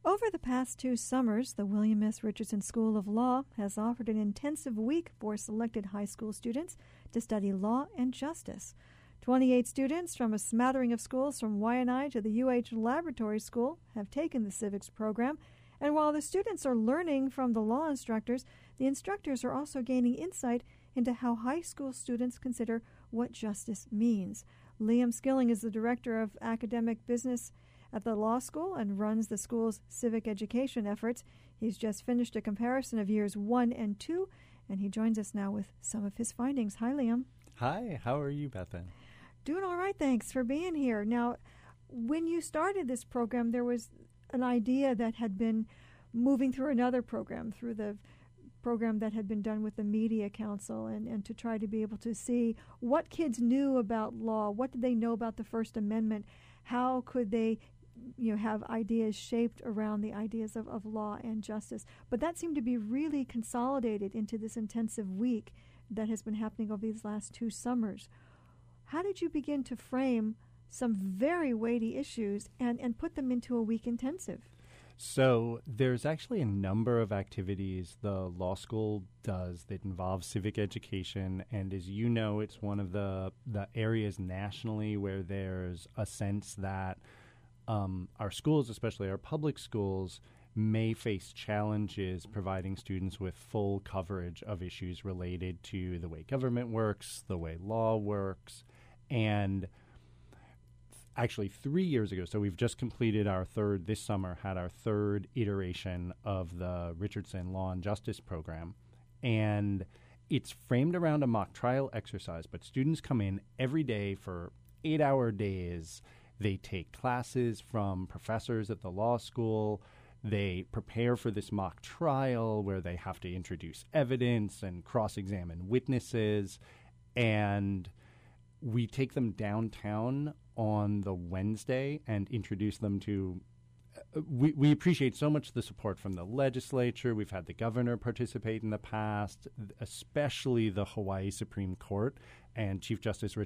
Over the past 2 summers, the William S. Richardson School of Law has offered an intensive week for selected high school students to study law and justice. 28 students from a smattering of schools from Waianae to the UH Laboratory School have taken the civics program, and while the students are learning from the law instructors, the instructors are also gaining insight into how high school students consider what justice means. Liam Skilling is the Director of Academic Business at the law school and runs the school's civic education efforts. He's just finished a comparison of years 1 and 2, and he joins us now with some of his findings. Hi, Liam. Hi, how are you, Bethan? Doing all right, thanks for being here. Now, when you started this program, there was an idea that had been moving through another program, through the program that had been done with the Media Council, and to try to be able to see what kids knew about law, what did they know about the First Amendment, how could they have ideas shaped around the ideas of law and justice. But that seemed to be really consolidated into this intensive week that has been happening over these last 2 summers. How did you begin to frame some very weighty issues and put them into a week intensive? So there's actually a number of activities the law school does that involve civic education. And as you know, it's one of the areas nationally where there's a sense that our schools, especially our public schools, may face challenges providing students with full coverage of issues related to the way government works, the way law works. And actually 3 years ago, so we've just completed this summer, had our third iteration of the Richardson Law and Justice program. And it's framed around a mock trial exercise, but students come in every day for 8-hour days. They take classes from professors at the law school. They prepare for this mock trial where they have to introduce evidence and cross-examine witnesses. And we take them downtown on the Wednesday and introduce them to we appreciate so much the support from the legislature. We've had the governor participate in the past, especially the Hawaii Supreme Court and Chief Justice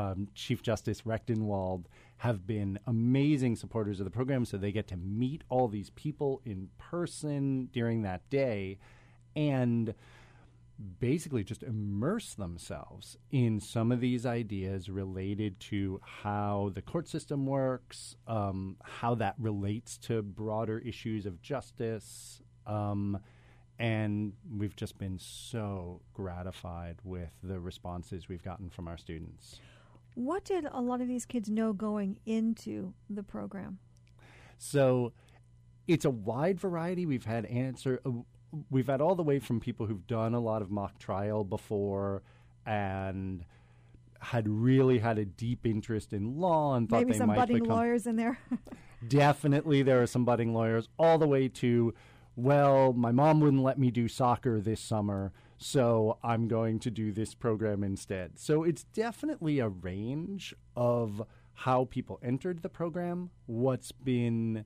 Rechtenwald have been amazing supporters of the program. So they get to meet all these people in person during that day and basically just immerse themselves in some of these ideas related to how the court system works, how that relates to broader issues of justice. And we've just been so gratified with the responses we've gotten from our students. What did a lot of these kids know going into the program? So it's a wide variety. We've had all the way from people who've done a lot of mock trial before and had really had a deep interest in law and thought maybe they some might budding lawyers in there. Definitely there are some budding lawyers, all the way to, well, my mom wouldn't let me do soccer this summer, so I'm going to do this program instead. So it's definitely a range of how people entered the program, what's been...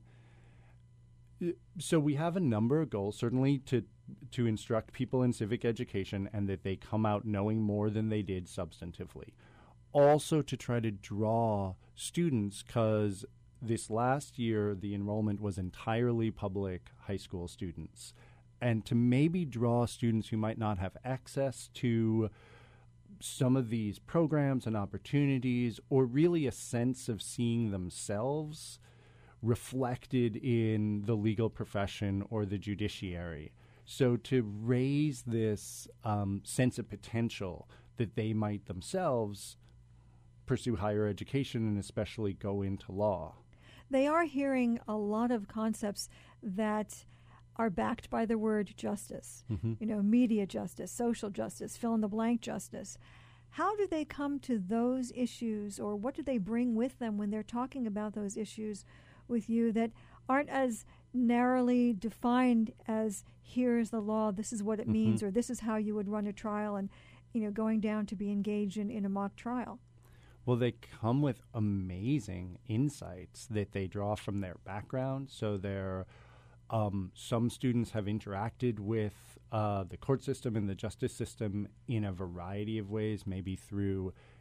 So we have a number of goals, certainly to instruct people in civic education and that they come out knowing more than they did substantively. Also to try to draw students, because this last year the enrollment was entirely public high school students, and to maybe draw students who might not have access to some of these programs and opportunities, or really a sense of seeing themselves reflected in the legal profession or the judiciary. So to raise this sense of potential that they might themselves pursue higher education and especially go into law. They are hearing a lot of concepts that are backed by the word justice, media justice, social justice, fill-in-the-blank justice. How do they come to those issues, or what do they bring with them when they're talking about those issues with you that aren't as narrowly defined as here's the law, this is what it means, or this is how you would run a trial, and going down to be engaged in a mock trial? Well, they come with amazing insights that they draw from their background. So some students have interacted with the court system and the justice system in a variety of ways, maybe through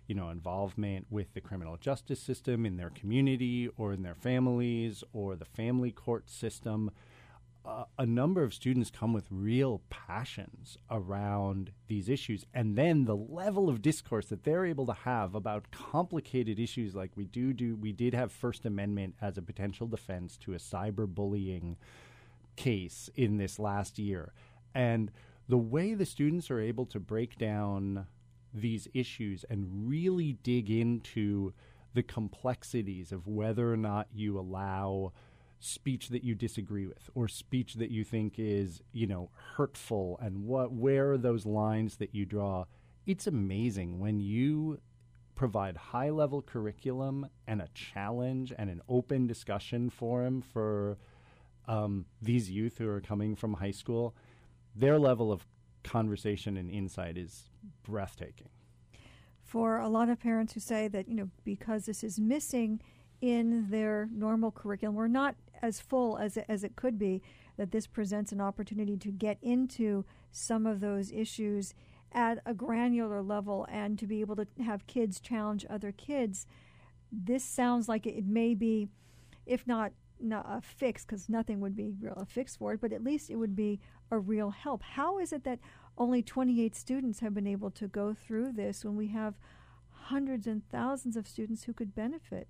involvement with the criminal justice system in their community or in their families or the family court system. A number of students come with real passions around these issues. And then the level of discourse that they're able to have about complicated issues like we did have First Amendment as a potential defense to a cyberbullying case in this last year. And the way the students are able to break down these issues and really dig into the complexities of whether or not you allow speech that you disagree with or speech that you think is, hurtful, and where are those lines that you draw. It's amazing when you provide high-level curriculum and a challenge and an open discussion forum for these youth who are coming from high school. Their level of conversation and insight is breathtaking. For a lot of parents who say that, because this is missing in their normal curriculum, or not as full as it could be, that this presents an opportunity to get into some of those issues at a granular level and to be able to have kids challenge other kids. This sounds like it may be, if not a fix, because nothing would be a fix for it, but at least it would be a real help. How is it that only 28 students have been able to go through this when we have hundreds and thousands of students who could benefit?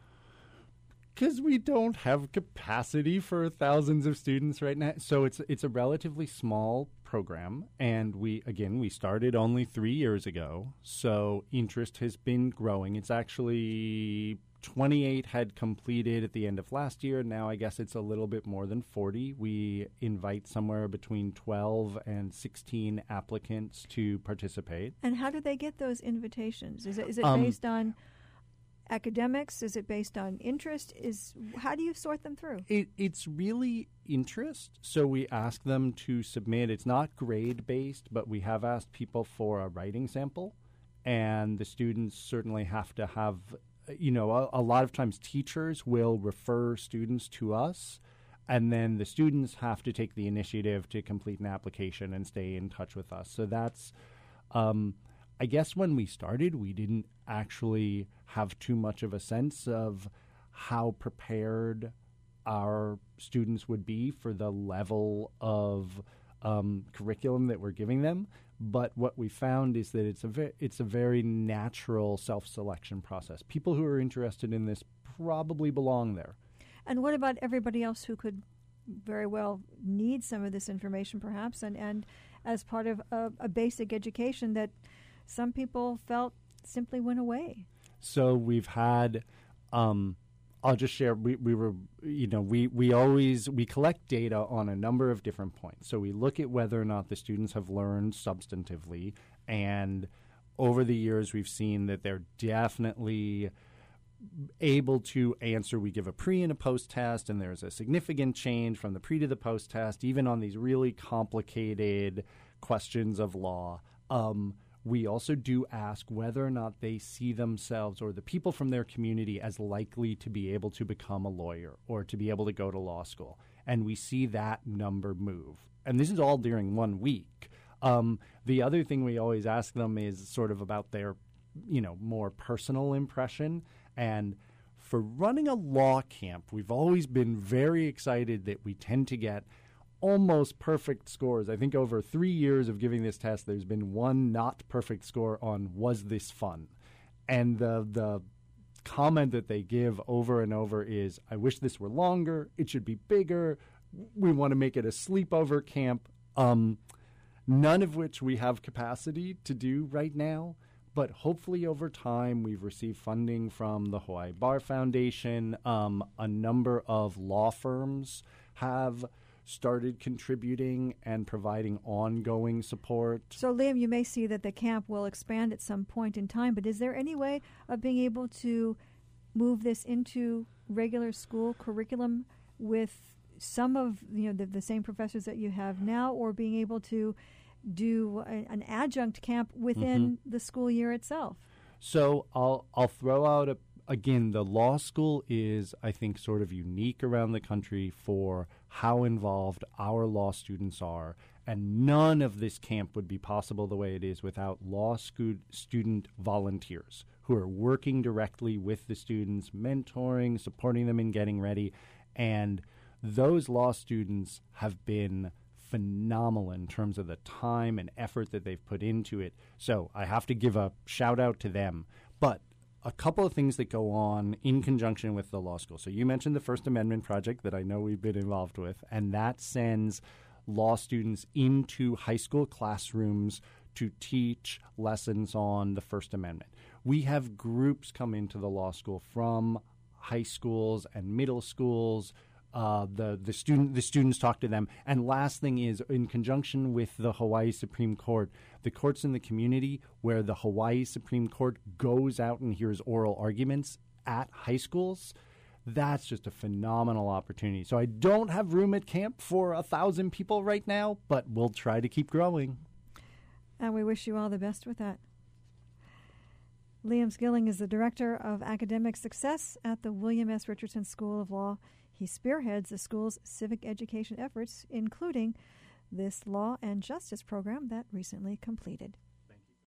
Because we don't have capacity for thousands of students right now. So it's a relatively small program, and we started only 3 years ago. So interest has been growing. It's actually 28 had completed at the end of last year. Now I guess it's a little bit more than 40. We invite somewhere between 12 and 16 applicants to participate. And how do they get those invitations? Is it based on academics? Is it based on interest? How do you sort them through? It's really interest. So we ask them to submit. It's not grade-based, but we have asked people for a writing sample. And the students certainly have to have, a lot of times teachers will refer students to us. And then the students have to take the initiative to complete an application and stay in touch with us. So that's, I guess when we started, we didn't actually have too much of a sense of how prepared our students would be for the level of curriculum that we're giving them. But what we found is that it's a very natural self-selection process. People who are interested in this probably belong there. And what about everybody else who could very well need some of this information, perhaps, and as part of a basic education that some people felt simply went away? So we've had, I'll just share, we collect data on a number of different points. So we look at whether or not the students have learned substantively. And over the years, we've seen that they're definitely able to answer. We give a pre and a post test, and there's a significant change from the pre to the post test, even on these really complicated questions of law. We also do ask whether or not they see themselves or the people from their community as likely to be able to become a lawyer or to be able to go to law school. And we see that number move. And this is all during 1 week. The other thing we always ask them is sort of about their, more personal impression. And for running a law camp, we've always been very excited that we tend to get almost perfect scores. I think over 3 years of giving this test, there's been one not perfect score on was this fun? And the comment that they give over and over is, I wish this were longer. It should be bigger. We want to make it a sleepover camp. None of which we have capacity to do right now. But hopefully over time, we've received funding from the Hawaii Bar Foundation. A number of law firms have started contributing and providing ongoing support. So, Liam, you may see that the camp will expand at some point in time, but is there any way of being able to move this into regular school curriculum with some of the same professors that you have now, or being able to do an adjunct camp within the school year itself? So I'll throw out again, the law school is, I think, sort of unique around the country for how involved our law students are. And none of this camp would be possible the way it is without law student volunteers who are working directly with the students, mentoring, supporting them in getting ready. And those law students have been phenomenal in terms of the time and effort that they've put into it. So I have to give a shout out to them. But a couple of things that go on in conjunction with the law school. So you mentioned the First Amendment project that I know we've been involved with, and that sends law students into high school classrooms to teach lessons on the First Amendment. We have groups come into the law school from high schools and middle schools. The students talk to them. And last thing is, in conjunction with the Hawaii Supreme Court, the courts in the community where the Hawaii Supreme Court goes out and hears oral arguments at high schools, that's just a phenomenal opportunity. So I don't have room at camp for 1,000 people right now, but we'll try to keep growing. And we wish you all the best with that. Liam Skilling is the Director of Academic Success at the William S. Richardson School of Law. He spearheads the school's civic education efforts, including this Law and Justice program that recently completed.